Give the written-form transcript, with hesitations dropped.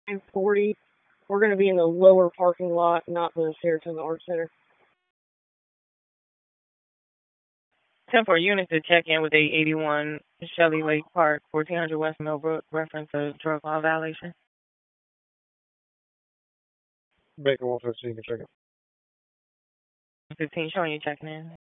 And 40. We're going to be in the lower parking lot, not the Saratoga Art Center. 10-4 units to check in with 881 Shelley Lake Park, 1400 West Millbrook, reference a drug law violation. Bacon 115, check it. 15 showing you checking in.